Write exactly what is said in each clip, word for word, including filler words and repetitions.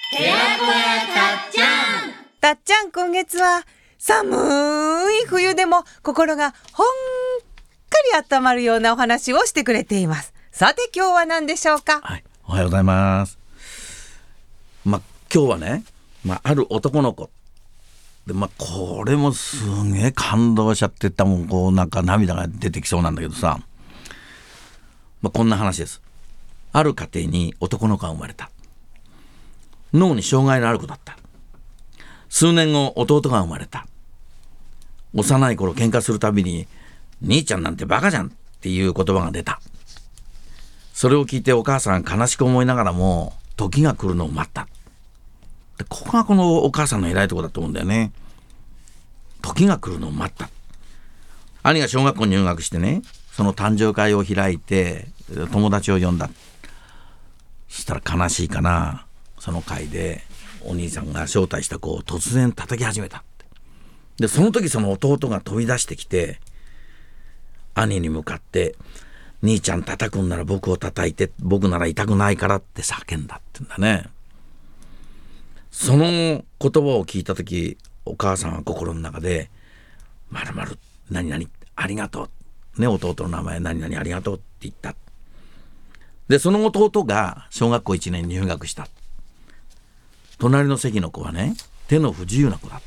寺子屋たっちゃん。 たっちゃん、今月は寒い冬でも心がほんかり温まるようなお話をしてくれています。さて今日は何でしょうか。 はい、おはようございます。まあ今日はね、まあ、ある男の子で、まあ、これもすげえ感動しちゃってたもん、こうなんか涙が出てきそうなんだけどさ、まあ、こんな話です。ある家庭に男の子が生まれた。脳に障害のある子だった。数年後弟が生まれた。幼い頃喧嘩するたびに兄ちゃんなんてバカじゃんっていう言葉が出た。それを聞いてお母さん悲しく思いながらも時が来るのを待った。でここがこのお母さんの偉いところだと思うんだよね。時が来るのを待った。兄が小学校に入学してね、その誕生会を開いて友達を呼んだ。そしたら悲しいかな、その会でお兄さんが招待した子を突然叩き始めた。でその時その弟が飛び出してきて兄に向かって、兄ちゃん叩くんなら僕を叩いて、僕なら痛くないからって叫んだってんだね。その言葉を聞いた時、お母さんは心の中でまるまる何々ありがとうね、弟の名前何々ありがとうって言った。でその弟が小学校いちねん入学した。隣の席の子はね、手の不自由な子だった。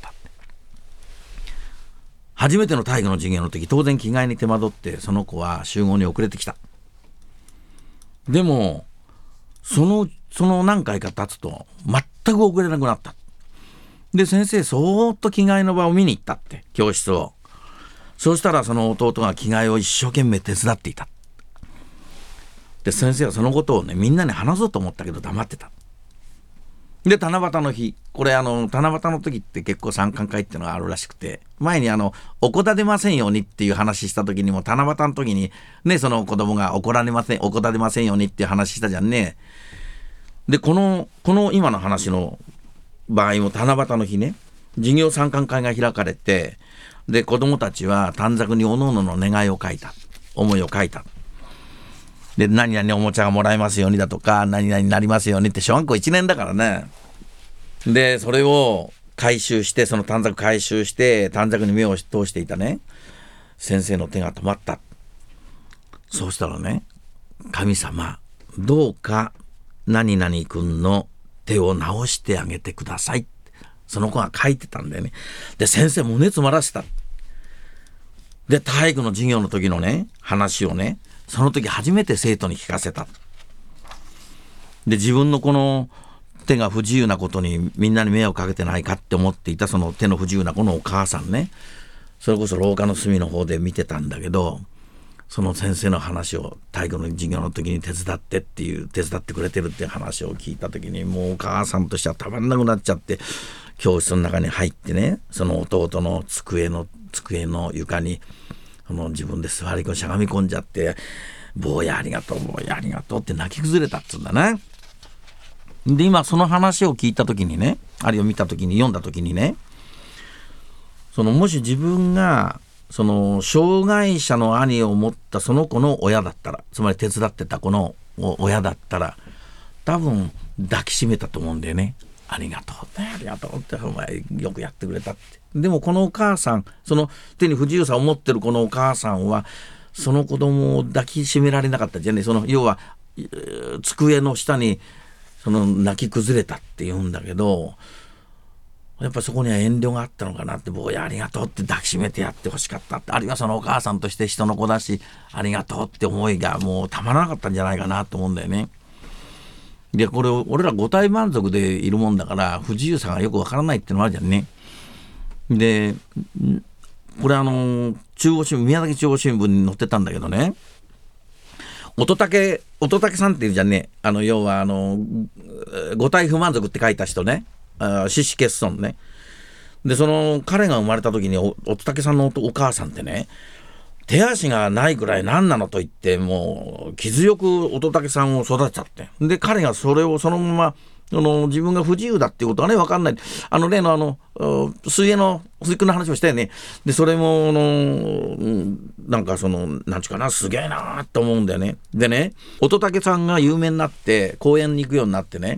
初めての体育の授業の時、当然着替えに手間取ってその子は集合に遅れてきた。でもそのその何回か経つと全く遅れなくなった。で先生そーっと着替えの場を見に行ったって、教室を。そうしたらその弟が着替えを一生懸命手伝っていた。で先生はそのことをね、みんなに話そうと思ったけど黙ってた。で七夕の日、これあの七夕の時って結構参観会っていうのがあるらしくて、前にあのおこだでませんようにっていう話した時にも、七夕の時にね、その子供が怒られません、おこだでませんようにっていう話したじゃんね。でこのこの今の話の場合も七夕の日ね、授業参観会が開かれて、で子供たちは短冊におのおのの願いを書いた、思いを書いた。で何々おもちゃがもらえますようにだとか、何々になりますようにって、小学校いちねんだからね。でそれを回収して、その短冊回収して短冊に目を通していたね先生の手が止まった。そうしたらね、神様どうか何々君の手を直してあげてください、その子が書いてたんだよね。で先生胸詰まらせた。で体育の授業の時のね話をね、その時初めて生徒に聞かせた。で自分のこの手が不自由なことにみんなに迷惑かけてないかって思っていたその手の不自由な子のお母さんね、それこそ廊下の隅の方で見てたんだけど、その先生の話を体育の授業の時に手伝ってっていう手伝ってくれてるっていう話を聞いた時に、もうお母さんとしてはたまんなくなっちゃって、教室の中に入ってね、その弟の机の机の床にその自分で座り込んしゃがみ込んじゃって、坊やありがとう坊やありがとうって泣き崩れたっつうんだね。で今その話を聞いた時にね、あるいは見た時に読んだ時にね、そのもし自分がその障害者の兄を持ったその子の親だったら、つまり手伝ってた子の親だったら、多分抱きしめたと思うんだよね。ありがとうね、ありがとうって、お前よくやってくれたって。でもこのお母さん、その手に不自由さを持ってるこのお母さんはその子供を抱きしめられなかったじゃね。その要は机の下にその泣き崩れたって言うんだけど、やっぱそこには遠慮があったのかなって。坊やありがとうって抱きしめてやってほしかったって、あるいはそのお母さんとして人の子だしありがとうって思いがもうたまらなかったんじゃないかなと思うんだよね。でこれ俺ら五体満足でいるもんだから不自由さがよくわからないってのもあるじゃんね。でこれあの中央新聞、宮崎中央新聞に載ってたんだけどね、乙武乙武さんっていうじゃんね、あの要はあの五体不満足って書いた人ね、四肢欠損ね。でその彼が生まれた時に乙武さんの お, お母さんってね、手足がないくらい何なのと言って、もう傷よく乙武さんを育てちゃって、で彼がそれをそのままあの自分が不自由だっていうことはね分かんない。あの例のあの水泳の水君の話をしたよね。でそれもあのなんかそのなんちゅうかな、すげえなと思うんだよね。でね、乙武さんが有名になって公園に行くようになってね、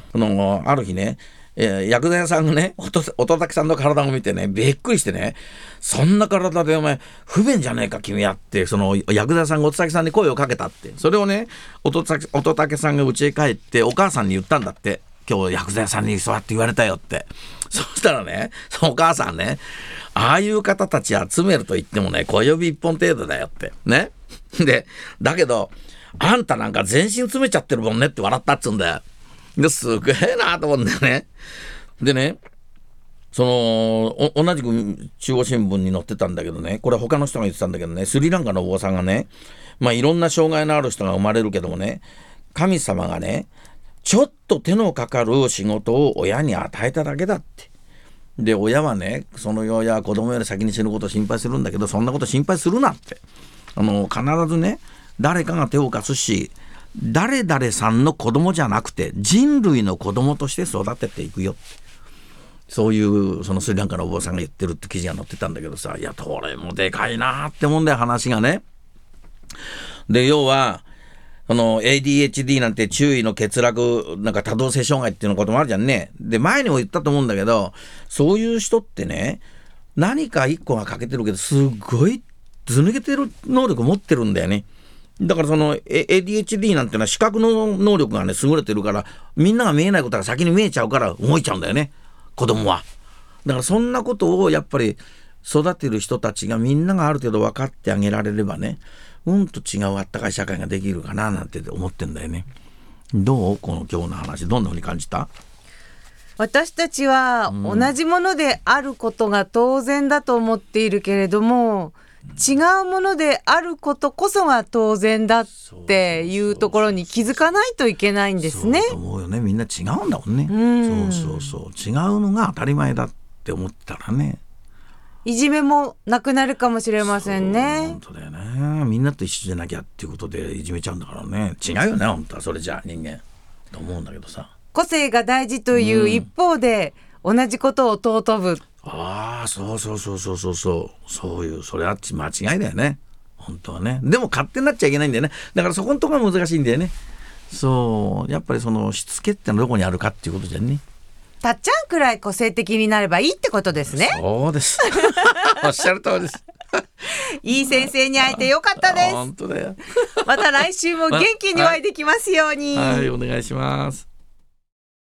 あのある日ね、えー、薬剤屋さんがね乙武さんの体を見てねびっくりしてね、そんな体でお前不便じゃねえか君はって、その薬剤屋さんが乙武さんに声をかけたって、それをね乙武さんが家へ帰ってお母さんに言ったんだって。今日薬剤屋さんにそうやって言われたよって。そしたらね、そのお母さんね、ああいう方たち集めると言ってもね小指一本程度だよってね。でだけどあんたなんか全身詰めちゃってるもんねって笑ったっつうんだよ。ですげえなと思うんだよね。でね、その同じく中央新聞に載ってたんだけどね、これ他の人が言ってたんだけどね、スリランカのお坊さんがね、まあいろんな障害のある人が生まれるけどもね、神様がねちょっと手のかかる仕事を親に与えただけだって。で親はねその親は子供より先に死ぬことを心配するんだけど、そんなこと心配するなって、あの必ずね誰かが手を貸すし、誰々さんの子供じゃなくて人類の子供として育てていくよって、そういうそのスリランカのお坊さんが言ってるって記事が載ってたんだけどさ、いやこれもでかいなって思うんだよ話がね。で要はこの エーディーエイチディー なんて注意の欠落なんか多動性障害っていうのこともあるじゃんね。で前にも言ったと思うんだけど、そういう人ってね何か一個が欠けてるけどすごいず抜けてる能力持ってるんだよね。だからその エーディーエイチディー なんてのは視覚の能力がね優れてるから、みんなが見えないことが先に見えちゃうから動いちゃうんだよね子供は。だからそんなことをやっぱり育てる人たちがみんながある程度分かってあげられればね、うんと違うあったかい社会ができるかななんて思ってんだよね。どうこの今日の話どんな風に感じた？ 私たちは同じものであることが当然だと思っているけれども、違うものであることこそが当然だっていうところに気づかないといけないんですね。 そうと思うよね。みんな違うんだもんね。 うんそうそうそう、違うのが当たり前だって思ったらね、 いじめもなくなるかもしれませんね。 本当だよね。みんなと一緒じゃなきゃっていうことでいじめちゃうんだからね。違うよね本当はそれじゃあ人間と思うんだけどさ、 個性が大事という一方で、うん、同じことを尊ぶ。 ああそうそうそうそうそうそうそういうそれは間違いだよね本当はね。でも勝手になっちゃいけないんだよね。だからそこのところが難しいんだよね。そうやっぱりそのしつけってのはどこにあるかっていうことじゃんね。 たっちゃんくらい個性的になればいいってことですね。 そうですおっしゃる通りですいい先生に会えてよかったです。 本当だよまた来週も元気にお会いできますように。 はいお願いします。